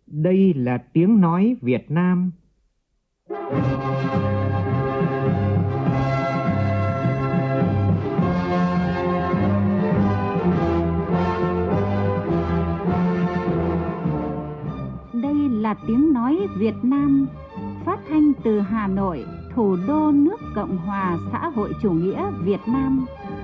Đây là tiếng nói Việt Nam. Đây là tiếng nói Việt Nam, phát thanh từ Hà Nội, thủ đô nước Cộng hòa xã hội chủ nghĩa Việt Nam.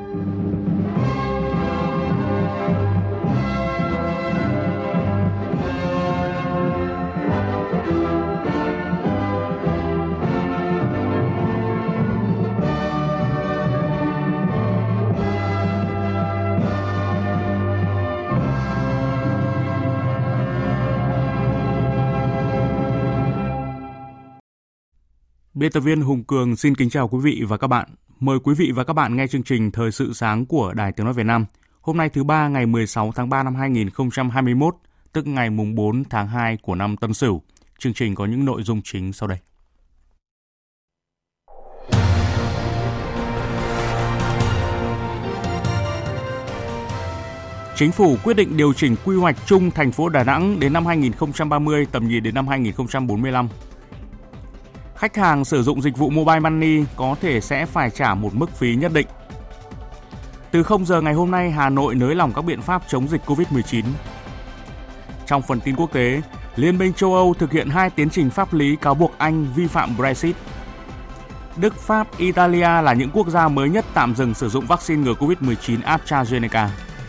Biên tập viên Hùng Cường xin kính chào quý vị và các bạn. Mời quý vị và các bạn nghe chương trình Thời sự sáng của Đài Tiếng nói Việt Nam. Hôm nay thứ ba ngày 16 tháng 3 năm 2021, tức ngày mùng 4 tháng 2 của năm Tân Sửu. Chương trình có những nội dung chính sau đây. Chính phủ quyết định điều chỉnh quy hoạch chung thành phố Đà Nẵng đến năm 2030, tầm nhìn đến năm 2045. Khách hàng sử dụng dịch vụ Mobile Money có thể sẽ phải trả một mức phí nhất định. Từ 0 giờ ngày hôm nay, Hà Nội nới lỏng các biện pháp chống dịch COVID-19. Trong phần tin quốc tế, Liên minh châu Âu thực hiện 2 tiến trình pháp lý cáo buộc Anh vi phạm Brexit. Đức, Pháp, Italia là những quốc gia mới nhất tạm dừng sử dụng vaccine ngừa COVID-19 AstraZeneca.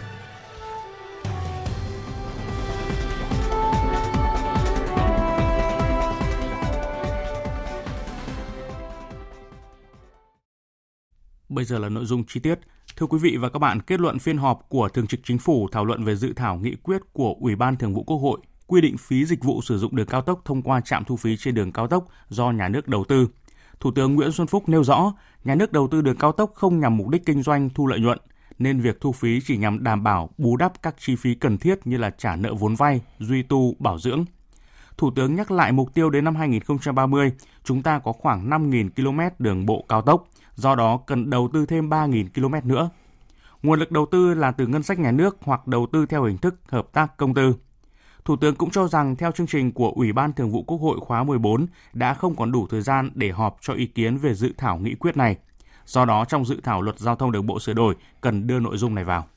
Bây giờ là nội dung chi tiết. Thưa quý vị và các bạn, kết luận phiên họp của Thường trực Chính phủ thảo luận về dự thảo nghị quyết của Ủy ban Thường vụ Quốc hội quy định phí dịch vụ sử dụng đường cao tốc thông qua trạm thu phí trên đường cao tốc do nhà nước đầu tư. Thủ tướng Nguyễn Xuân Phúc nêu rõ, nhà nước đầu tư đường cao tốc không nhằm mục đích kinh doanh thu lợi nhuận, nên việc thu phí chỉ nhằm đảm bảo bù đắp các chi phí cần thiết như là trả nợ vốn vay, duy tu, bảo dưỡng. Thủ tướng nhắc lại mục tiêu đến năm 2030, chúng ta có khoảng 5.000 km đường bộ cao tốc, do đó cần đầu tư thêm 3.000 km nữa. Nguồn lực đầu tư là từ ngân sách nhà nước hoặc đầu tư theo hình thức hợp tác công tư. Thủ tướng cũng cho rằng theo chương trình của Ủy ban Thường vụ Quốc hội khóa 14 đã không còn đủ thời gian để họp cho ý kiến về dự thảo nghị quyết này. Do đó trong dự thảo luật giao thông đường bộ sửa đổi cần đưa nội dung này vào.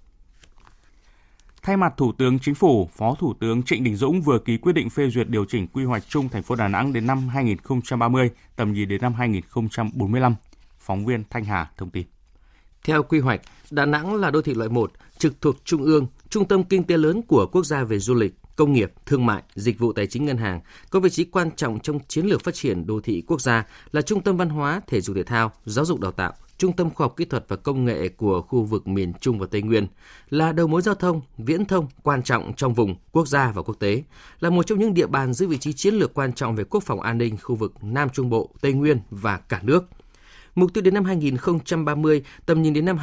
Thay mặt Thủ tướng Chính phủ, Phó Thủ tướng Trịnh Đình Dũng vừa ký quyết định phê duyệt điều chỉnh quy hoạch chung thành phố Đà Nẵng đến năm 2030, tầm nhìn đến năm 2045. Phóng viên Thanh Hà thông tin. Theo quy hoạch, Đà Nẵng là đô thị loại 1, trực thuộc Trung ương, trung tâm kinh tế lớn của quốc gia về du lịch, công nghiệp, thương mại, dịch vụ tài chính ngân hàng, có vị trí quan trọng trong chiến lược phát triển đô thị quốc gia, là trung tâm văn hóa, thể dục thể thao, giáo dục đào tạo, trung tâm khoa học kỹ thuật và công nghệ của khu vực miền Trung và Tây Nguyên, là đầu mối giao thông, viễn thông quan trọng trong vùng, quốc gia và quốc tế, là một trong những địa bàn giữ vị trí chiến lược quan trọng về quốc phòng an ninh khu vực Nam Trung Bộ, Tây Nguyên và cả nước. Mục tiêu đến năm 2030, tầm nhìn đến năm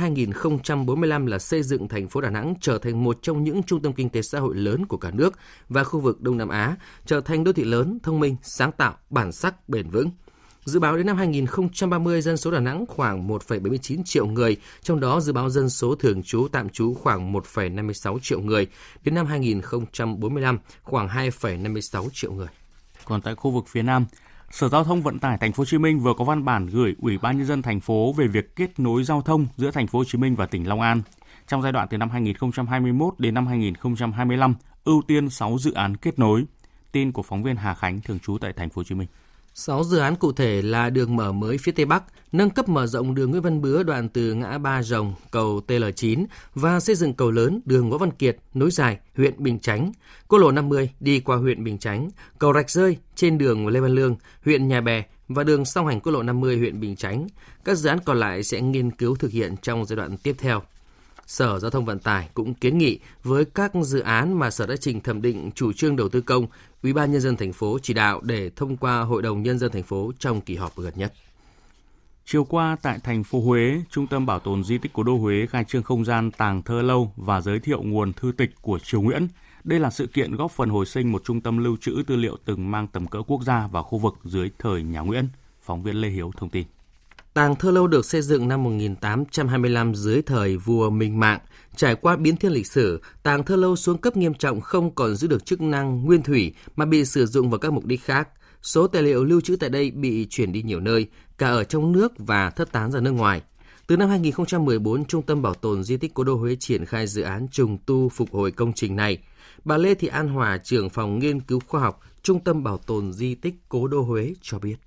2045 là xây dựng thành phố Đà Nẵng trở thành một trong những trung tâm kinh tế xã hội lớn của cả nước và khu vực Đông Nam Á, trở thành đô thị lớn, thông minh, sáng tạo, bản sắc, bền vững. Dự báo đến năm 2030, dân số Đà Nẵng khoảng 1,79 triệu người, trong đó dự báo dân số thường trú tạm trú khoảng 1,56 triệu người. Đến năm 2045, khoảng 2,56 triệu người. Còn tại khu vực phía Nam, Sở Giao thông Vận tải Thành phố Hồ Chí Minh vừa có văn bản gửi Ủy ban Nhân dân thành phố về việc kết nối giao thông giữa Thành phố Hồ Chí Minh và tỉnh Long An. Trong giai đoạn từ năm 2021 đến năm 2025, ưu tiên 6 dự án kết nối. Tin của phóng viên Hà Khánh thường trú tại Thành phố Hồ Chí Minh. 6 dự án cụ thể là đường mở mới phía Tây Bắc, nâng cấp mở rộng đường Nguyễn Văn Bứa đoạn từ ngã Ba Rồng, cầu TL9 và xây dựng cầu lớn đường Võ Văn Kiệt nối dài huyện Bình Chánh, quốc lộ 50 đi qua huyện Bình Chánh, cầu Rạch Rơi trên đường Lê Văn Lương, huyện Nhà Bè và đường song hành quốc lộ 50 huyện Bình Chánh. Các dự án còn lại sẽ nghiên cứu thực hiện trong giai đoạn tiếp theo. Sở Giao thông Vận tải cũng kiến nghị với các dự án mà Sở đã trình thẩm định chủ trương đầu tư công, Ủy ban Nhân dân thành phố chỉ đạo để thông qua Hội đồng Nhân dân thành phố trong kỳ họp gần nhất. Chiều qua tại thành phố Huế, Trung tâm Bảo tồn Di tích Cố đô Huế khai trương không gian tàng thơ lâu và giới thiệu nguồn thư tịch của Triều Nguyễn. Đây là sự kiện góp phần hồi sinh một trung tâm lưu trữ tư liệu từng mang tầm cỡ quốc gia và khu vực dưới thời nhà Nguyễn. Phóng viên Lê Hiếu thông tin. Tàng Thơ Lâu được xây dựng năm 1825 dưới thời vua Minh Mạng. Trải qua biến thiên lịch sử, Tàng Thơ Lâu xuống cấp nghiêm trọng, không còn giữ được chức năng nguyên thủy mà bị sử dụng vào các mục đích khác. Số tài liệu lưu trữ tại đây bị chuyển đi nhiều nơi, cả ở trong nước và thất tán ra nước ngoài. Từ năm 2014, Trung tâm Bảo tồn Di tích Cố đô Huế triển khai dự án trùng tu phục hồi công trình này. Bà Lê Thị An Hòa, trưởng phòng nghiên cứu khoa học, Trung tâm Bảo tồn Di tích Cố đô Huế cho biết.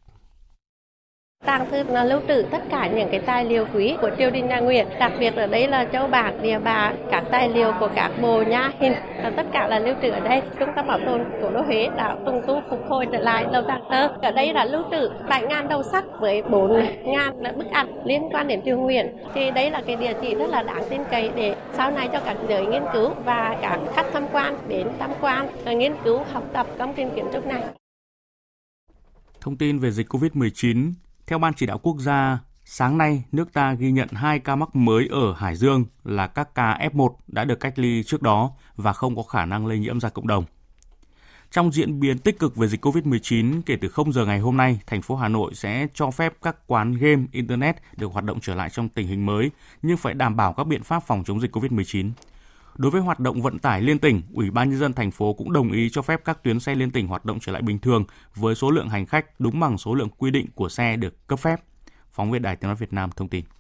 Tàng thư nó lưu trữ tất cả những cái tài liệu quý của triều đình nhà Nguyễn, đặc biệt ở đây là châu bạc, địa bạc, các tài liệu của các bộ nhã hình, tất cả là lưu trữ ở đây. Trung tâm Bảo tồn Cố đô Huế đã trùng tu phục hồi trở lại lầu Tàng Thơ. Ở đây là lưu trữ 7.000 đầu sách với 4.000 bức ảnh liên quan đến triều Nguyễn. Thì đây là cái địa chỉ rất là đáng tin cậy để sau này cho các giới nghiên cứu và các khách tham quan đến tham quan, nghiên cứu, học tập công trình kiến trúc này. Thông tin về dịch COVID-19. Theo Ban Chỉ đạo Quốc gia, sáng nay nước ta ghi nhận 2 ca mắc mới ở Hải Dương là các ca F1 đã được cách ly trước đó và không có khả năng lây nhiễm ra cộng đồng. Trong diễn biến tích cực về dịch COVID-19, kể từ 0 giờ ngày hôm nay, thành phố Hà Nội sẽ cho phép các quán game, Internet được hoạt động trở lại trong tình hình mới, nhưng phải đảm bảo các biện pháp phòng chống dịch COVID-19. Đối với hoạt động vận tải liên tỉnh, Ủy ban Nhân dân thành phố cũng đồng ý cho phép các tuyến xe liên tỉnh hoạt động trở lại bình thường với số lượng hành khách đúng bằng số lượng quy định của xe được cấp phép. Phóng viên Đài Tiếng nói Việt Nam thông tin.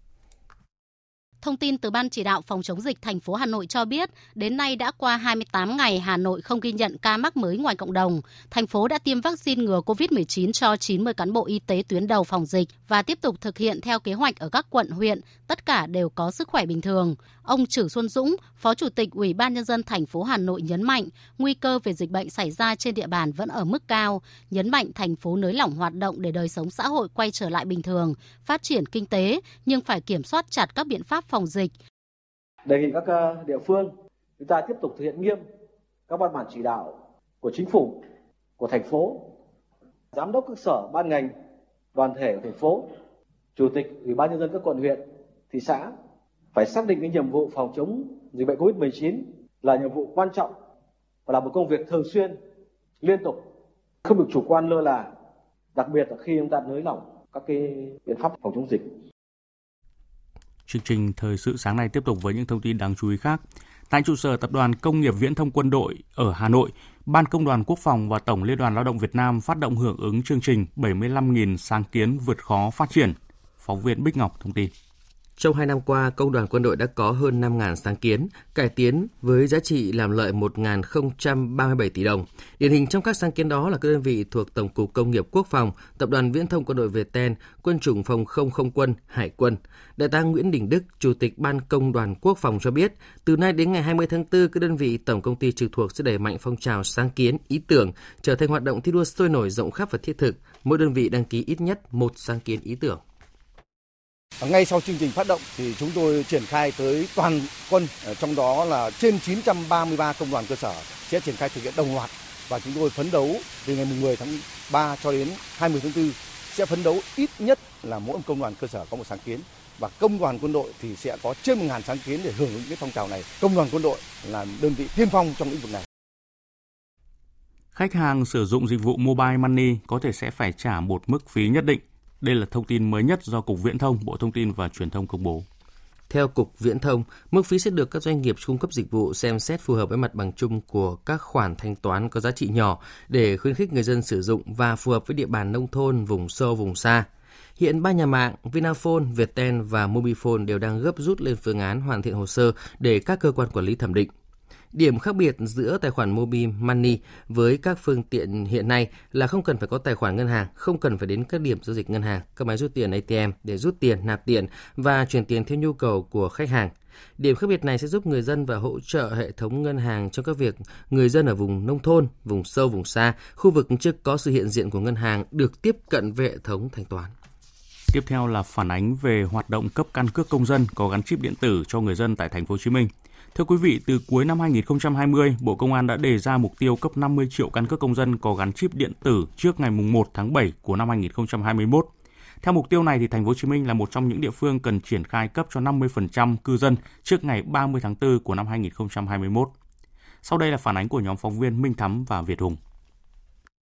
Thông tin từ Ban Chỉ đạo phòng chống dịch thành phố Hà Nội cho biết, đến nay đã qua 28 ngày Hà Nội không ghi nhận ca mắc mới ngoài cộng đồng. Thành phố đã tiêm vaccine ngừa COVID-19 cho 90 cán bộ y tế tuyến đầu phòng dịch và tiếp tục thực hiện theo kế hoạch ở các quận, huyện, tất cả đều có sức khỏe bình thường. Ông Trử Xuân Dũng, Phó Chủ tịch Ủy ban Nhân dân thành phố Hà Nội nhấn mạnh, nguy cơ về dịch bệnh xảy ra trên địa bàn vẫn ở mức cao, nhấn mạnh thành phố nới lỏng hoạt động để đời sống xã hội quay trở lại bình thường, phát triển kinh tế, nhưng phải kiểm soát chặt các biện pháp phòng dịch. Đề nghị các địa phương chúng ta tiếp tục thực hiện nghiêm các văn bản chỉ đạo của chính phủ, của thành phố, giám đốc các sở ban ngành, đoàn thể của thành phố, chủ tịch Ủy ban Nhân dân các quận, huyện, thị xã phải xác định cái nhiệm vụ phòng chống dịch bệnh COVID-19 là nhiệm vụ quan trọng và là một công việc thường xuyên, liên tục, không được chủ quan lơ là, đặc biệt là khi chúng ta nới lỏng các cái biện pháp phòng chống dịch. Chương trình Thời sự sáng nay tiếp tục với những thông tin đáng chú ý khác. Tại trụ sở Tập đoàn Công nghiệp Viễn thông Quân đội ở Hà Nội, Ban Công đoàn Quốc phòng và Tổng Liên đoàn Lao động Việt Nam phát động hưởng ứng chương trình 75.000 sáng kiến vượt khó phát triển. Phóng viên Bích Ngọc thông tin. Trong 2 năm qua, Công đoàn Quân đội đã có hơn 5.000 sáng kiến, cải tiến với giá trị làm lợi 1.037 tỷ đồng. Điển hình trong các sáng kiến đó là các đơn vị thuộc Tổng cục Công nghiệp Quốc phòng, Tập đoàn Viễn thông Quân đội Việt Ten, Quân chủng Phòng không Không quân, Hải quân. Đại tá Nguyễn Đình Đức, Chủ tịch Ban Công đoàn Quốc phòng cho biết, từ nay đến ngày 20 tháng 4, các đơn vị tổng công ty trực thuộc sẽ đẩy mạnh phong trào sáng kiến, ý tưởng, trở thành hoạt động thi đua sôi nổi, rộng khắp và thiết thực. Mỗi đơn vị đăng ký ít nhất một sáng kiến ý tưởng. Ngay sau chương trình phát động thì chúng tôi triển khai tới toàn quân, trong đó là trên 933 công đoàn cơ sở sẽ triển khai thực hiện đồng loạt, và chúng tôi phấn đấu từ ngày 10 tháng 3 cho đến 20 tháng 4 sẽ phấn đấu ít nhất là mỗi công đoàn cơ sở có một sáng kiến, và công đoàn quân đội thì sẽ có trên 1.000 sáng kiến để hưởng ứng cái phong trào này. Công đoàn quân đội là đơn vị tiên phong trong lĩnh vực này. Khách hàng sử dụng dịch vụ Mobile Money có thể sẽ phải trả một mức phí nhất định. Đây là thông tin mới nhất do Cục Viễn thông, Bộ Thông tin và Truyền thông công bố. Theo Cục Viễn thông, mức phí sẽ được các doanh nghiệp cung cấp dịch vụ xem xét phù hợp với mặt bằng chung của các khoản thanh toán có giá trị nhỏ để khuyến khích người dân sử dụng và phù hợp với địa bàn nông thôn, vùng sâu, vùng xa. Hiện 3 nhà mạng Vinaphone, Viettel và Mobifone đều đang gấp rút lên phương án hoàn thiện hồ sơ để các cơ quan quản lý thẩm định. Điểm khác biệt giữa tài khoản Mobile Money với các phương tiện hiện nay là không cần phải có tài khoản ngân hàng, không cần phải đến các điểm giao dịch ngân hàng, các máy rút tiền ATM để rút tiền, nạp tiền và chuyển tiền theo nhu cầu của khách hàng. Điểm khác biệt này sẽ giúp người dân và hỗ trợ hệ thống ngân hàng trong các việc người dân ở vùng nông thôn, vùng sâu, vùng xa, khu vực chưa có sự hiện diện của ngân hàng được tiếp cận với hệ thống thanh toán. Tiếp theo là phản ánh về hoạt động cấp căn cước công dân có gắn chip điện tử cho người dân tại thành phố Hồ Chí Minh. Thưa quý vị, từ cuối năm 2020, Bộ Công an đã đề ra mục tiêu cấp 50 triệu căn cước công dân có gắn chip điện tử trước ngày 1 tháng 7 của năm 2021. Theo mục tiêu này, thì thành phố Hồ Chí Minh là một trong những địa phương cần triển khai cấp cho 50% cư dân trước ngày 30 tháng 4 của năm 2021. Sau đây là phản ánh của nhóm phóng viên Minh Thắm và Việt Hùng.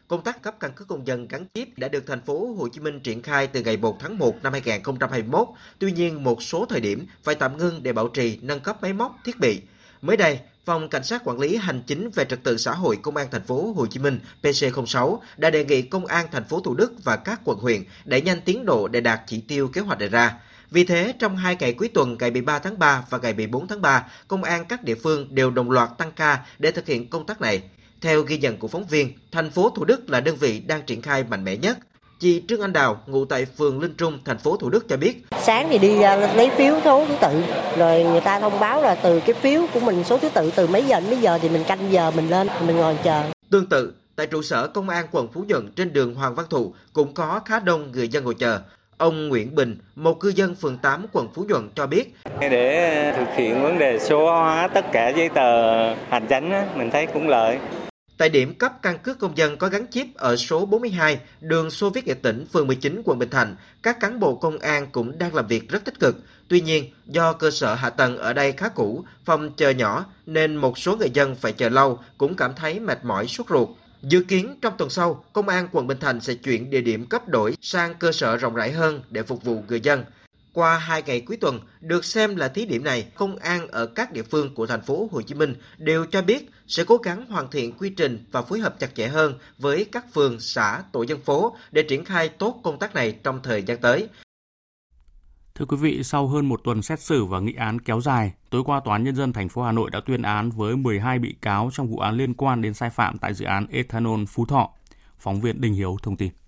công tác cấp căn cước công dân gắn chip đã được thành phố Hồ Chí Minh triển khai từ ngày 1 tháng 1 năm 2021. Tuy nhiên, một số thời điểm phải tạm ngưng để bảo trì, nâng cấp máy móc, thiết bị. Mới đây, Phòng Cảnh sát Quản lý Hành chính về Trật tự xã hội Công an thành phố Hồ Chí Minh PC06 đã đề nghị Công an thành phố Thủ Đức và các quận huyện đẩy nhanh tiến độ để đạt chỉ tiêu kế hoạch đề ra. Vì thế, trong 2 ngày cuối tuần, ngày 13 tháng 3 và ngày 14 tháng 3, Công an các địa phương đều đồng loạt tăng ca để thực hiện công tác này. Theo ghi nhận của phóng viên, thành phố Thủ Đức là đơn vị đang triển khai mạnh mẽ nhất. Chị Trương Anh Đào, ngụ tại phường Linh Trung, thành phố Thủ Đức cho biết. Sáng thì đi lấy phiếu số thứ tự, rồi người ta thông báo là từ cái phiếu của mình số thứ tự từ mấy giờ đến mấy giờ thì mình canh giờ mình lên, mình ngồi chờ. Tương tự, tại trụ sở Công an quận Phú Nhuận trên đường Hoàng Văn Thụ cũng có khá đông người dân ngồi chờ. Ông Nguyễn Bình, một cư dân phường 8 quận Phú Nhuận cho biết. Để thực hiện vấn đề số hóa tất cả giấy tờ hành chánh, mình thấy cũng lợi. Tại điểm cấp căn cước công dân có gắn chip ở số 42, đường Xô Viết Nghệ Tĩnh, phường 19, quận Bình Thạnh, các cán bộ công an cũng đang làm việc rất tích cực. Tuy nhiên, do cơ sở hạ tầng ở đây khá cũ, phòng chờ nhỏ, nên một số người dân phải chờ lâu, cũng cảm thấy mệt mỏi sốt ruột. Dự kiến trong tuần sau, Công an quận Bình Thạnh sẽ chuyển địa điểm cấp đổi sang cơ sở rộng rãi hơn để phục vụ người dân. Qua 2 ngày cuối tuần, được xem là thí điểm này, công an ở các địa phương của thành phố Hồ Chí Minh đều cho biết sẽ cố gắng hoàn thiện quy trình và phối hợp chặt chẽ hơn với các phường, xã, tổ dân phố để triển khai tốt công tác này trong thời gian tới. Thưa quý vị, sau hơn một tuần xét xử và nghị án kéo dài, tối qua Tòa án Nhân dân thành phố Hà Nội đã tuyên án với 12 bị cáo trong vụ án liên quan đến sai phạm tại dự án Ethanol Phú Thọ. Phóng viên Đình Hiếu thông tin.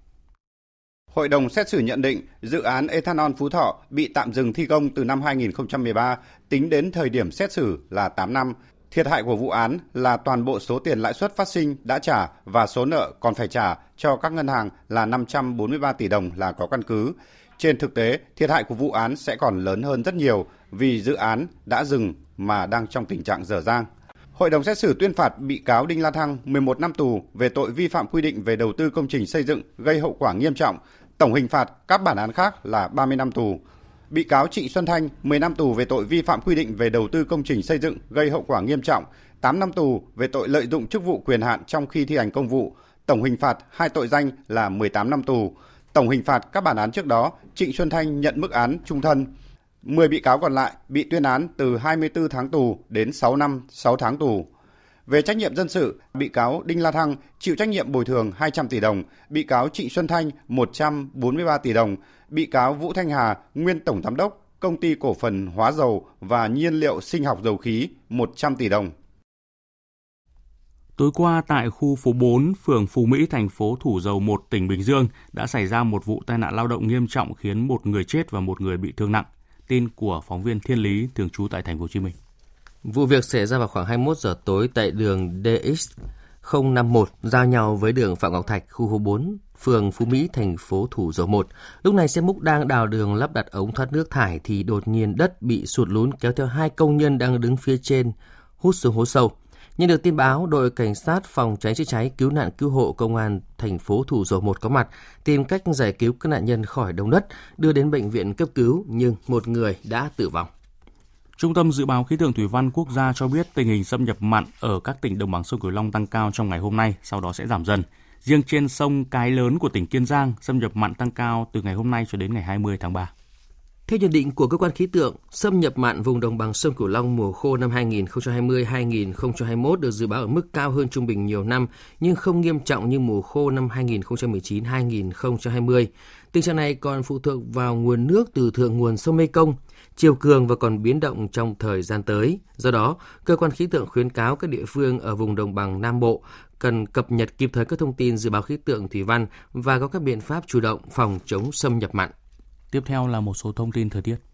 Hội đồng xét xử nhận định dự án Ethanol Phú Thọ bị tạm dừng thi công từ năm 2013, tính đến thời điểm xét xử là 8 năm. Thiệt hại của vụ án là toàn bộ số tiền lãi suất phát sinh đã trả và số nợ còn phải trả cho các ngân hàng là 543 tỷ đồng là có căn cứ. Trên thực tế, thiệt hại của vụ án sẽ còn lớn hơn rất nhiều vì dự án đã dừng mà đang trong tình trạng dở dang. Hội đồng xét xử tuyên phạt bị cáo Đinh La Thăng 11 năm tù về tội vi phạm quy định về đầu tư công trình xây dựng gây hậu quả nghiêm trọng. Tổng hình phạt các bản án khác là 30 năm tù. Bị cáo Trịnh Xuân Thanh 10 năm tù về tội vi phạm quy định về đầu tư công trình xây dựng gây hậu quả nghiêm trọng, 8 năm tù về tội lợi dụng chức vụ quyền hạn trong khi thi hành công vụ. Tổng hình phạt 2 tội danh là 18 năm tù. Tổng hình phạt các bản án trước đó, Trịnh Xuân Thanh nhận mức án chung thân. 10 bị cáo còn lại bị tuyên án từ 24 tháng tù đến 6 năm 6 tháng tù. Về trách nhiệm dân sự, bị cáo Đinh La Thăng chịu trách nhiệm bồi thường 200 tỷ đồng, bị cáo Trịnh Xuân Thanh 143 tỷ đồng, bị cáo Vũ Thanh Hà, nguyên tổng giám đốc Công ty Cổ phần Hóa dầu và Nhiên liệu Sinh học Dầu khí 100 tỷ đồng. Tối qua tại khu phố 4, phường Phú Mỹ, thành phố Thủ Dầu Một, tỉnh Bình Dương đã xảy ra một vụ tai nạn lao động nghiêm trọng khiến một người chết và một người bị thương nặng. Tin của phóng viên Thiên Lý thường trú tại thành phố Hồ Chí Minh. Vụ việc xảy ra vào khoảng 21 giờ tối tại đường DX051 giao nhau với đường Phạm Ngọc Thạch, khu phố 4, phường Phú Mỹ, thành phố Thủ Dầu Một. Lúc này xe múc đang đào đường lắp đặt ống thoát nước thải thì đột nhiên đất bị sụt lún kéo theo 2 công nhân đang đứng phía trên hút xuống hố sâu. Nhận được tin báo, đội cảnh sát phòng cháy chữa cháy cứu nạn cứu hộ công an thành phố Thủ Dầu Một có mặt tìm cách giải cứu các nạn nhân khỏi đống đất, đưa đến bệnh viện cấp cứu nhưng một người đã tử vong. Trung tâm Dự báo Khí tượng Thủy văn Quốc gia cho biết tình hình xâm nhập mặn ở các tỉnh đồng bằng sông Cửu Long tăng cao trong ngày hôm nay, sau đó sẽ giảm dần. Riêng trên sông Cái Lớn của tỉnh Kiên Giang, xâm nhập mặn tăng cao từ ngày hôm nay cho đến ngày 20 tháng 3. Theo nhận định của cơ quan khí tượng, xâm nhập mặn vùng đồng bằng sông Cửu Long mùa khô năm 2020-2021 được dự báo ở mức cao hơn trung bình nhiều năm, nhưng không nghiêm trọng như mùa khô năm 2019-2020. Tình trạng này còn phụ thuộc vào nguồn nước từ thượng nguồn sông Mekong, chiều cường và còn biến động trong thời gian tới. Do đó, cơ quan khí tượng khuyến cáo các địa phương ở vùng đồng bằng Nam Bộ cần cập nhật kịp thời các thông tin dự báo khí tượng thủy văn và có các biện pháp chủ động phòng chống xâm nhập mặn. Tiếp theo là một số thông tin thời tiết.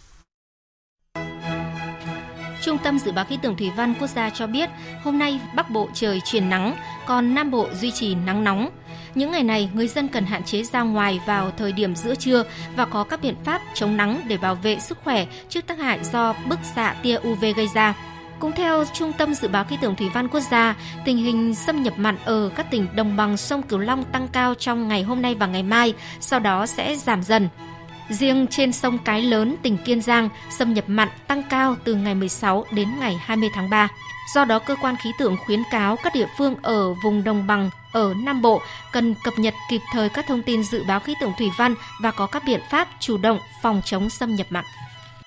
Trung tâm Dự báo Khí tượng Thủy văn Quốc gia cho biết, hôm nay Bắc Bộ trời chuyển nắng, còn Nam Bộ duy trì nắng nóng. Những ngày này, người dân cần hạn chế ra ngoài vào thời điểm giữa trưa và có các biện pháp chống nắng để bảo vệ sức khỏe trước tác hại do bức xạ tia UV gây ra. Cũng theo Trung tâm Dự báo Khí tượng Thủy văn Quốc gia, tình hình xâm nhập mặn ở các tỉnh đồng bằng sông Cửu Long tăng cao trong ngày hôm nay và ngày mai, sau đó sẽ giảm dần. Riêng trên sông Cái Lớn, tỉnh Kiên Giang, xâm nhập mặn tăng cao từ ngày 16 đến ngày 20 tháng 3. Do đó, cơ quan khí tượng khuyến cáo các địa phương ở vùng đồng bằng ở Nam Bộ cần cập nhật kịp thời các thông tin dự báo khí tượng thủy văn và có các biện pháp chủ động phòng chống xâm nhập mặn.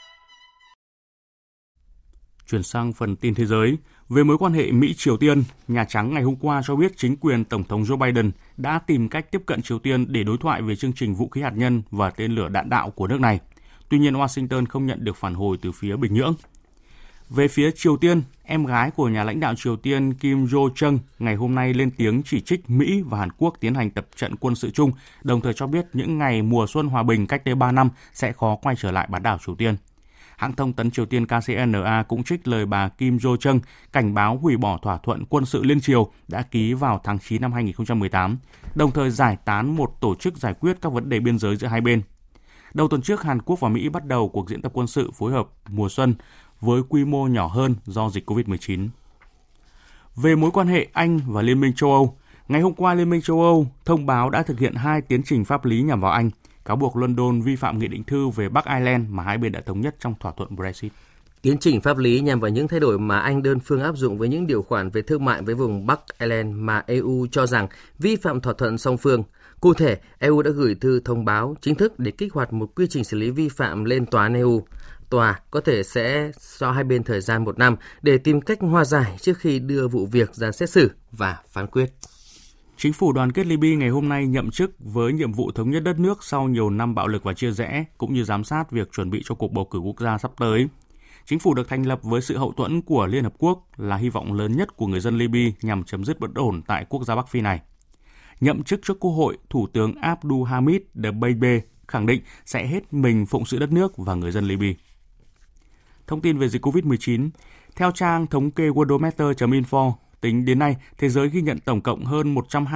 Chuyển sang phần tin thế giới. Về mối quan hệ Mỹ-Triều Tiên, Nhà Trắng ngày hôm qua cho biết chính quyền Tổng thống Joe Biden đã tìm cách tiếp cận Triều Tiên để đối thoại về chương trình vũ khí hạt nhân và tên lửa đạn đạo của nước này. Tuy nhiên, Washington không nhận được phản hồi từ phía Bình Nhưỡng. Về phía Triều Tiên, em gái của nhà lãnh đạo Triều Tiên Kim Jo-chung ngày hôm nay lên tiếng chỉ trích Mỹ và Hàn Quốc tiến hành tập trận quân sự chung, đồng thời cho biết những ngày mùa xuân hòa bình cách đây 3 năm sẽ khó quay trở lại bán đảo Triều Tiên. Hãng thông tấn Triều Tiên KCNA cũng trích lời bà Kim Jo-chung cảnh báo hủy bỏ thỏa thuận quân sự liên triều đã ký vào tháng 9 năm 2018, đồng thời giải tán một tổ chức giải quyết các vấn đề biên giới giữa hai bên. Đầu tuần trước, Hàn Quốc và Mỹ bắt đầu cuộc diễn tập quân sự phối hợp mùa xuân với quy mô nhỏ hơn do dịch COVID-19. Về mối quan hệ Anh và Liên minh châu Âu, ngày hôm qua Liên minh châu Âu thông báo đã thực hiện 2 tiến trình pháp lý nhằm vào Anh, cáo buộc London vi phạm nghị định thư về Bắc Ireland mà hai bên đã thống nhất trong thỏa thuận Brexit. Tiến trình pháp lý nhằm vào những thay đổi mà Anh đơn phương áp dụng với những điều khoản về thương mại với vùng Bắc Ireland mà EU cho rằng vi phạm thỏa thuận song phương. Cụ thể, EU đã gửi thư thông báo chính thức để kích hoạt một quy trình xử lý vi phạm lên Tòa án EU. Tòa có thể sẽ cho hai bên thời gian 1 năm để tìm cách hòa giải trước khi đưa vụ việc ra xét xử và phán quyết. Chính phủ đoàn kết Libya ngày hôm nay nhậm chức với nhiệm vụ thống nhất đất nước sau nhiều năm bạo lực và chia rẽ, cũng như giám sát việc chuẩn bị cho cuộc bầu cử quốc gia sắp tới. Chính phủ được thành lập với sự hậu thuẫn của Liên Hợp Quốc là hy vọng lớn nhất của người dân Libya nhằm chấm dứt bất ổn tại quốc gia Bắc Phi này. Nhậm chức trước Quốc hội, Thủ tướng Abdul Hamid Dbeibeh khẳng định sẽ hết mình phụng sự đất nước và người dân Libya. Thông tin về dịch COVID-19, theo trang thống kê Worldometer.info, tính đến nay, thế giới ghi nhận tổng cộng hơn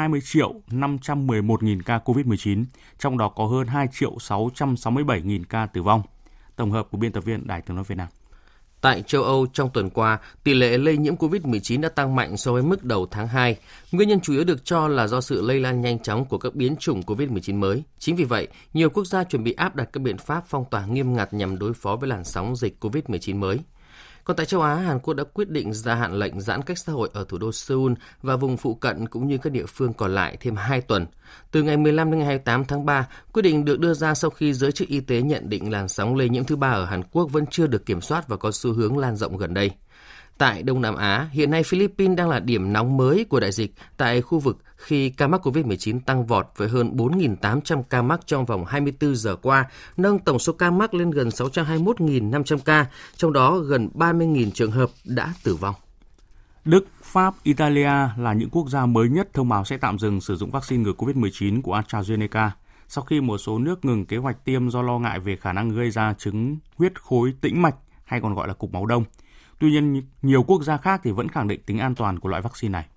120.511.000 ca COVID-19, trong đó có hơn 2.667.000 ca tử vong. Tổng hợp của biên tập viên Đài Tiếng nói Việt Nam. Tại châu Âu trong tuần qua, tỷ lệ lây nhiễm COVID-19 đã tăng mạnh so với mức đầu tháng 2. Nguyên nhân chủ yếu được cho là do sự lây lan nhanh chóng của các biến chủng COVID-19 mới. Chính vì vậy, nhiều quốc gia chuẩn bị áp đặt các biện pháp phong tỏa nghiêm ngặt nhằm đối phó với làn sóng dịch COVID-19 mới. Còn tại châu Á, Hàn Quốc đã quyết định gia hạn lệnh giãn cách xã hội ở thủ đô Seoul và vùng phụ cận cũng như các địa phương còn lại thêm 2 tuần. Từ ngày 15 đến ngày 28 tháng 3, quyết định được đưa ra sau khi giới chức y tế nhận định làn sóng lây nhiễm thứ 3 ở Hàn Quốc vẫn chưa được kiểm soát và có xu hướng lan rộng gần đây. Tại Đông Nam Á, hiện nay Philippines đang là điểm nóng mới của đại dịch tại khu vực khi ca mắc COVID-19 tăng vọt với hơn 4.800 ca mắc trong vòng 24 giờ qua, nâng tổng số ca mắc lên gần 621.500 ca, trong đó gần 30.000 trường hợp đã tử vong. Đức, Pháp, Italia là những quốc gia mới nhất thông báo sẽ tạm dừng sử dụng vaccine ngừa COVID-19 của AstraZeneca sau khi một số nước ngừng kế hoạch tiêm do lo ngại về khả năng gây ra chứng huyết khối tĩnh mạch hay còn gọi là cục máu đông. Tuy nhiên, nhiều quốc gia khác thì vẫn khẳng định tính an toàn của loại vaccine này.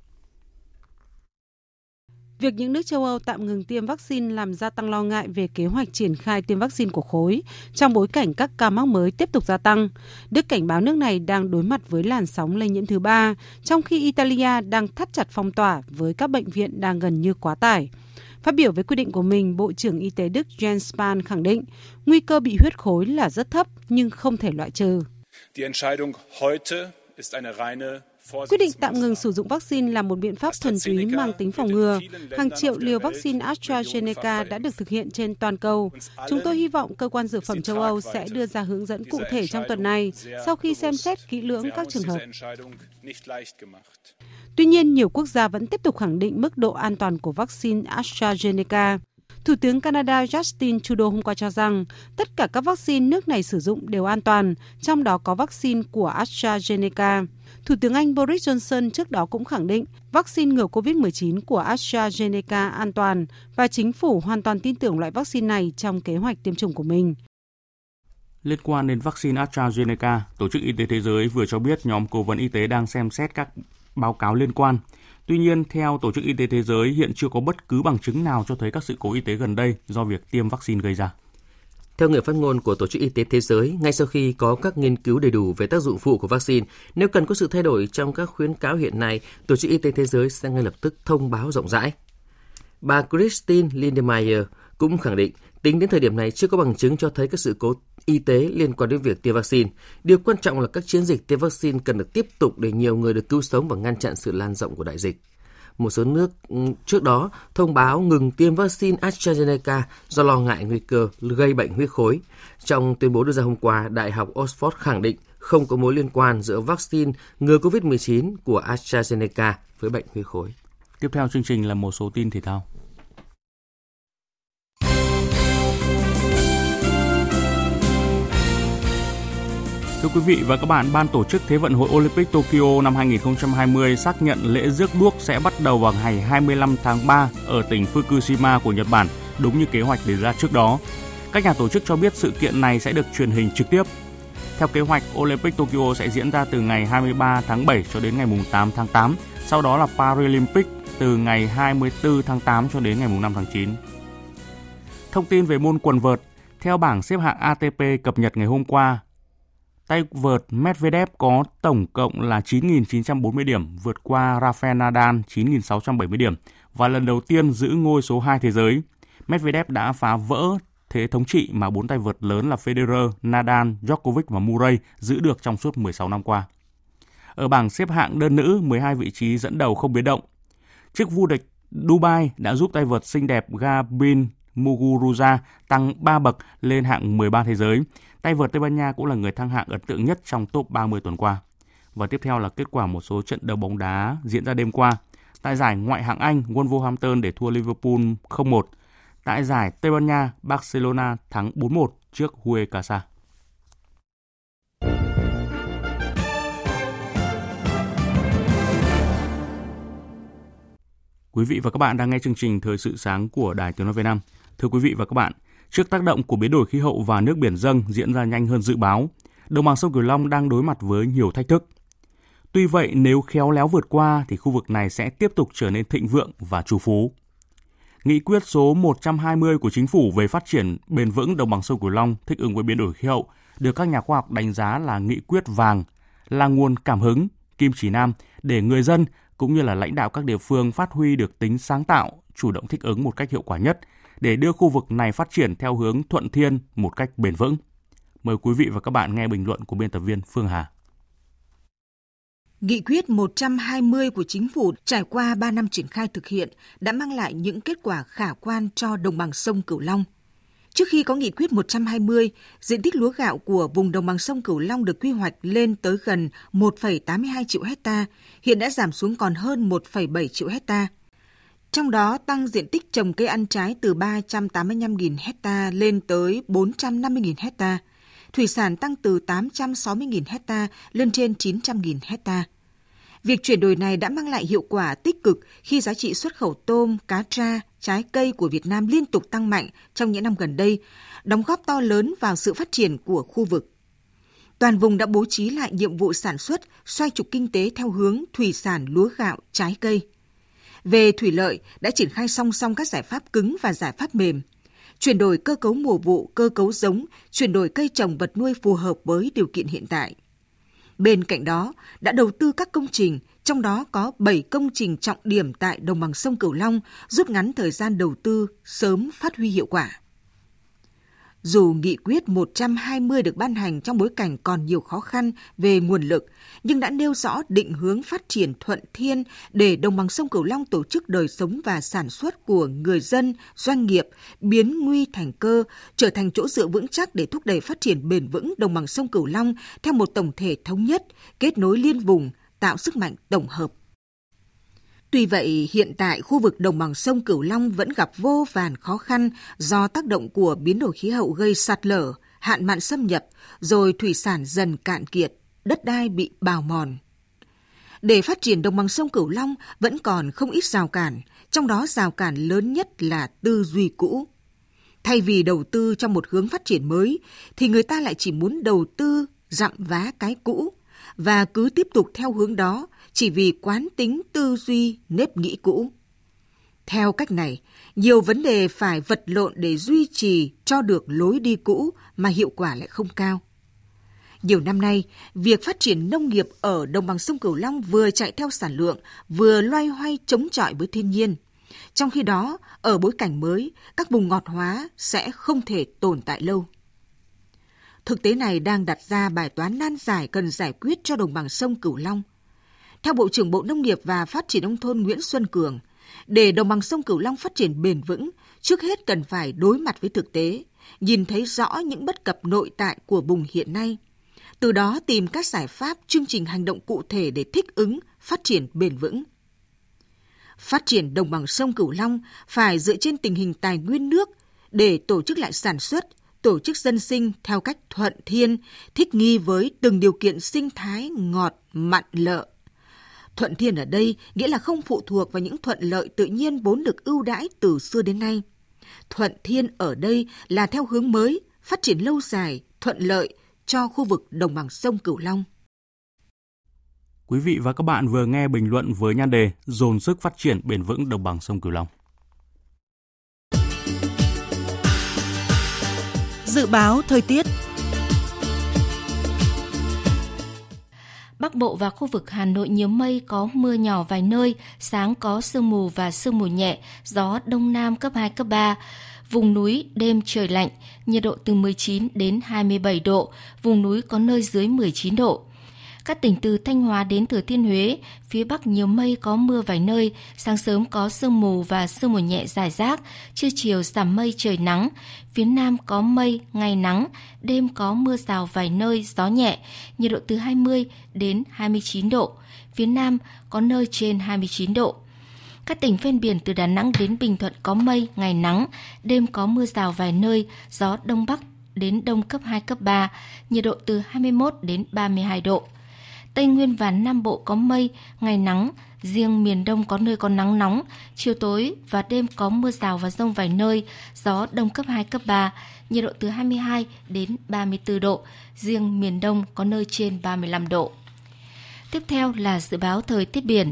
Việc những nước châu Âu tạm ngừng tiêm vaccine làm gia tăng lo ngại về kế hoạch triển khai tiêm vaccine của khối trong bối cảnh các ca mắc mới tiếp tục gia tăng. Đức cảnh báo nước này đang đối mặt với làn sóng lây nhiễm thứ 3, trong khi Italia đang thắt chặt phong tỏa với các bệnh viện đang gần như quá tải. Phát biểu với quyết định của mình, Bộ trưởng Y tế Đức Jens Spahn khẳng định nguy cơ bị huyết khối là rất thấp nhưng không thể loại trừ. Quyết định tạm ngừng sử dụng vaccine là một biện pháp thuần túy mang tính phòng ngừa. Hàng triệu liều vaccine AstraZeneca đã được thực hiện trên toàn cầu. Chúng tôi hy vọng cơ quan dược phẩm châu Âu sẽ đưa ra hướng dẫn cụ thể trong tuần này sau khi xem xét kỹ lưỡng các trường hợp. Tuy nhiên, nhiều quốc gia vẫn tiếp tục khẳng định mức độ an toàn của vaccine AstraZeneca. Thủ tướng Canada Justin Trudeau hôm qua cho rằng tất cả các vaccine nước này sử dụng đều an toàn, trong đó có vaccine của AstraZeneca. Thủ tướng Anh Boris Johnson trước đó cũng khẳng định vaccine ngừa COVID-19 của AstraZeneca an toàn và chính phủ hoàn toàn tin tưởng loại vaccine này trong kế hoạch tiêm chủng của mình. Liên quan đến vaccine AstraZeneca, Tổ chức Y tế Thế giới vừa cho biết nhóm cố vấn y tế đang xem xét các báo cáo liên quan. Tuy nhiên, theo Tổ chức Y tế Thế giới, hiện chưa có bất cứ bằng chứng nào cho thấy các sự cố y tế gần đây do việc tiêm vaccine gây ra. Theo người phát ngôn của Tổ chức Y tế Thế giới, ngay sau khi có các nghiên cứu đầy đủ về tác dụng phụ của vaccine, nếu cần có sự thay đổi trong các khuyến cáo hiện nay, Tổ chức Y tế Thế giới sẽ ngay lập tức thông báo rộng rãi. Bà Christine Lindmeier cũng khẳng định Tính đến thời điểm này, chưa có bằng chứng cho thấy các sự cố y tế liên quan đến việc tiêm vaccine. Điều quan trọng là các chiến dịch tiêm vaccine cần được tiếp tục để nhiều người được cứu sống và ngăn chặn sự lan rộng của đại dịch. Một số nước trước đó thông báo ngừng tiêm vaccine AstraZeneca do lo ngại nguy cơ gây bệnh huyết khối. Trong tuyên bố đưa ra hôm qua, Đại học Oxford khẳng định không có mối liên quan giữa vaccine ngừa COVID-19 của AstraZeneca với bệnh huyết khối. Tiếp theo chương trình là một số tin thể thao. Thưa quý vị và các bạn, Ban tổ chức Thế vận hội Olympic Tokyo năm 2020 xác nhận lễ rước đuốc sẽ bắt đầu vào ngày 25 tháng 3 ở tỉnh Fukushima của Nhật Bản, đúng như kế hoạch đề ra trước đó. Các nhà tổ chức cho biết sự kiện này sẽ được truyền hình trực tiếp. Theo kế hoạch, Olympic Tokyo sẽ diễn ra từ ngày 23 tháng 7 cho đến ngày 8 tháng 8, sau đó là Paralympic từ ngày 24 tháng 8 cho đến ngày 5 tháng 9. Thông tin về môn quần vợt, theo bảng xếp hạng ATP cập nhật ngày hôm qua, tay vợt Medvedev có tổng cộng là 9.940 điểm, vượt qua Rafael Nadal 9.670 điểm và lần đầu tiên giữ ngôi số 2 thế giới. Medvedev đã phá vỡ thế thống trị mà 4 tay vợt lớn là Federer, Nadal, Djokovic và Murray giữ được trong suốt 16 năm qua. Ở bảng xếp hạng đơn nữ, 12 vị trí dẫn đầu không biến động. Chức vô địch Dubai đã giúp tay vợt xinh đẹp Gabin Muguruza tăng 3 bậc lên hạng 13 thế giới. Tay vợt Tây Ban Nha cũng là người thăng hạng ấn tượng nhất trong top 30 tuần qua. Và tiếp theo là kết quả một số trận đấu bóng đá diễn ra đêm qua. Tại giải ngoại hạng Anh, Wolverhampton để thua Liverpool 0-1. Tại giải Tây Ban Nha, Barcelona thắng 4-1 trước Huesca. Quý vị và các bạn đang nghe chương trình Thời sự sáng của Đài Tiếng nói Việt Nam. Thưa quý vị và các bạn, trước tác động của biến đổi khí hậu và nước biển dâng diễn ra nhanh hơn dự báo, đồng bằng sông Cửu Long đang đối mặt với nhiều thách thức. Tuy vậy, nếu khéo léo vượt qua thì khu vực này sẽ tiếp tục trở nên thịnh vượng và trù phú. Nghị quyết số 120 của Chính phủ về phát triển bền vững đồng bằng sông Cửu Long thích ứng với biến đổi khí hậu được các nhà khoa học đánh giá là nghị quyết vàng, là nguồn cảm hứng, kim chỉ nam để người dân cũng như là lãnh đạo các địa phương phát huy được tính sáng tạo, chủ động thích ứng một cách hiệu quả nhất để đưa khu vực này phát triển theo hướng thuận thiên một cách bền vững. Mời quý vị và các bạn nghe bình luận của biên tập viên Phương Hà. Nghị quyết 120 của Chính phủ trải qua 3 năm triển khai thực hiện đã mang lại những kết quả khả quan cho đồng bằng sông Cửu Long. Trước khi có nghị quyết 120, diện tích lúa gạo của vùng đồng bằng sông Cửu Long được quy hoạch lên tới gần 1,82 triệu hectare, hiện đã giảm xuống còn hơn 1,7 triệu hectare. Trong đó tăng diện tích trồng cây ăn trái từ 385.000 hectare lên tới 450.000 hectare. Thủy sản tăng từ 860.000 hectare lên trên 900.000 hectare. Việc chuyển đổi này đã mang lại hiệu quả tích cực khi giá trị xuất khẩu tôm, cá tra, trái cây của Việt Nam liên tục tăng mạnh trong những năm gần đây, đóng góp to lớn vào sự phát triển của khu vực. Toàn vùng đã bố trí lại nhiệm vụ sản xuất, xoay trục kinh tế theo hướng thủy sản, lúa gạo, trái cây. Về thủy lợi, đã triển khai song song các giải pháp cứng và giải pháp mềm, chuyển đổi cơ cấu mùa vụ, cơ cấu giống, chuyển đổi cây trồng vật nuôi phù hợp với điều kiện hiện tại. Bên cạnh đó, đã đầu tư các công trình, trong đó có 7 công trình trọng điểm tại đồng bằng sông Cửu Long, rút ngắn thời gian đầu tư, sớm phát huy hiệu quả. Dù nghị quyết 120 được ban hành trong bối cảnh còn nhiều khó khăn về nguồn lực, nhưng đã nêu rõ định hướng phát triển thuận thiên để đồng bằng sông Cửu Long tổ chức đời sống và sản xuất của người dân, doanh nghiệp, biến nguy thành cơ, trở thành chỗ dựa vững chắc để thúc đẩy phát triển bền vững đồng bằng sông Cửu Long theo một tổng thể thống nhất, kết nối liên vùng, tạo sức mạnh tổng hợp. Tuy vậy, hiện tại khu vực đồng bằng sông Cửu Long vẫn gặp vô vàn khó khăn do tác động của biến đổi khí hậu gây sạt lở, hạn mặn xâm nhập, rồi thủy sản dần cạn kiệt, đất đai bị bào mòn. Để phát triển đồng bằng sông Cửu Long vẫn còn không ít rào cản, trong đó rào cản lớn nhất là tư duy cũ. Thay vì đầu tư trong một hướng phát triển mới, thì người ta lại chỉ muốn đầu tư dặm vá cái cũ, và cứ tiếp tục theo hướng đó chỉ vì quán tính tư duy nếp nghĩ cũ. Theo cách này, nhiều vấn đề phải vật lộn để duy trì cho được lối đi cũ mà hiệu quả lại không cao. Nhiều năm nay, việc phát triển nông nghiệp ở đồng bằng sông Cửu Long vừa chạy theo sản lượng, vừa loay hoay chống chọi với thiên nhiên. Trong khi đó, ở bối cảnh mới, các vùng ngọt hóa sẽ không thể tồn tại lâu. Thực tế này đang đặt ra bài toán nan giải cần giải quyết cho đồng bằng sông Cửu Long. Theo Bộ trưởng Bộ Nông nghiệp và Phát triển Nông thôn Nguyễn Xuân Cường, để đồng bằng sông Cửu Long phát triển bền vững, trước hết cần phải đối mặt với thực tế, nhìn thấy rõ những bất cập nội tại của vùng hiện nay. Từ đó tìm các giải pháp, chương trình hành động cụ thể để thích ứng, phát triển bền vững. Phát triển đồng bằng sông Cửu Long phải dựa trên tình hình tài nguyên nước để tổ chức lại sản xuất, tổ chức dân sinh theo cách thuận thiên, thích nghi với từng điều kiện sinh thái ngọt, mặn, lợ. Thuận thiên ở đây nghĩa là không phụ thuộc vào những thuận lợi tự nhiên vốn được ưu đãi từ xưa đến nay. Thuận thiên ở đây là theo hướng mới, phát triển lâu dài, thuận lợi cho khu vực đồng bằng sông Cửu Long. Quý vị và các bạn vừa nghe bình luận với nhan đề dồn sức phát triển bền vững đồng bằng sông Cửu Long. Dự báo thời tiết. Bắc Bộ và khu vực Hà Nội nhiều mây, có mưa nhỏ vài nơi, sáng có sương mù và sương mù nhẹ, gió Đông Nam cấp 2, cấp 3. Vùng núi đêm trời lạnh, nhiệt độ từ 19 đến 27 độ, vùng núi có nơi dưới 19 độ. Các tỉnh từ Thanh Hóa đến Thừa Thiên Huế, phía Bắc nhiều mây, có mưa vài nơi, sáng sớm có sương mù và sương mù nhẹ rải rác, trưa chiều giảm mây trời nắng. Phía Nam có mây, ngày nắng, đêm có mưa rào vài nơi, gió nhẹ, nhiệt độ từ 20 đến 29 độ. Phía Nam có nơi trên 29 độ. Các tỉnh ven biển từ Đà Nẵng đến Bình Thuận có mây, ngày nắng, đêm có mưa rào vài nơi, gió Đông Bắc đến Đông cấp 2, cấp 3, nhiệt độ từ 21 đến 32 độ. Tây Nguyên và Nam Bộ có mây, ngày nắng, riêng miền Đông có nơi có nắng nóng, chiều tối và đêm có mưa rào và dông vài nơi, gió Đông cấp 2, cấp 3, nhiệt độ từ 22 đến 34 độ, riêng miền Đông có nơi trên 35 độ. Tiếp theo là dự báo thời tiết biển.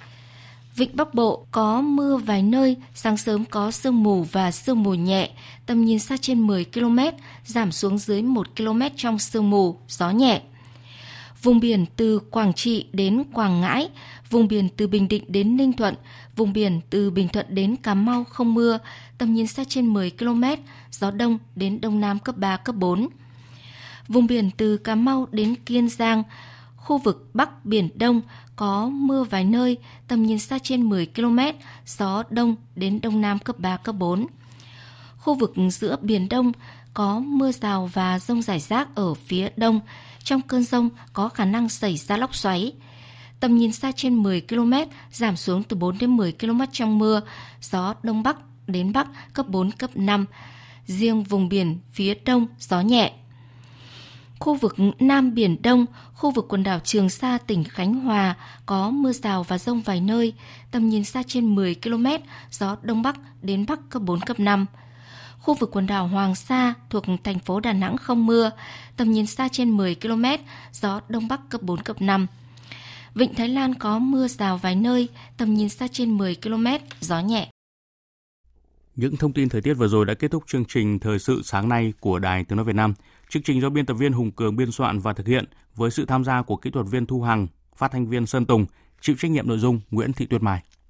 Vịnh Bắc Bộ có mưa vài nơi, sáng sớm có sương mù và sương mù nhẹ, tầm nhìn xa trên 10 km, giảm xuống dưới 1 km trong sương mù, gió nhẹ. Vùng biển từ Quảng Trị đến Quảng Ngãi, vùng biển từ Bình Định đến Ninh Thuận, vùng biển từ Bình Thuận đến Cà Mau không mưa, tầm nhìn xa trên 10 km, gió Đông đến Đông Nam cấp 3, cấp 4. Vùng biển từ Cà Mau đến Kiên Giang, khu vực Bắc Biển Đông có mưa vài nơi, tầm nhìn xa trên 10 km, gió Đông đến Đông Nam cấp 3, cấp 4. Khu vực giữa Biển Đông có mưa rào và dông rải rác ở phía Đông. Trong cơn dông có khả năng xảy ra lốc xoáy. Tầm nhìn xa trên 10 km, giảm xuống từ 4 đến 10 km trong mưa, gió Đông Bắc đến Bắc cấp 4, cấp 5. Riêng vùng biển phía Đông gió nhẹ. Khu vực Nam Biển Đông, khu vực quần đảo Trường Sa, tỉnh Khánh Hòa có mưa rào và dông vài nơi, tầm nhìn xa trên 10 km, gió Đông Bắc đến Bắc cấp 4, cấp 5. Khu vực quần đảo Hoàng Sa thuộc thành phố Đà Nẵng không mưa, tầm nhìn xa trên 10 km, gió Đông Bắc cấp 4, cấp 5. Vịnh Thái Lan có mưa rào vài nơi, tầm nhìn xa trên 10 km, gió nhẹ. Những thông tin thời tiết vừa rồi đã kết thúc chương trình Thời sự sáng nay của Đài Tiếng nói Việt Nam. Chương trình do biên tập viên Hùng Cường biên soạn và thực hiện với sự tham gia của kỹ thuật viên Thu Hằng, phát thanh viên Sơn Tùng, chịu trách nhiệm nội dung Nguyễn Thị Tuyết Mai.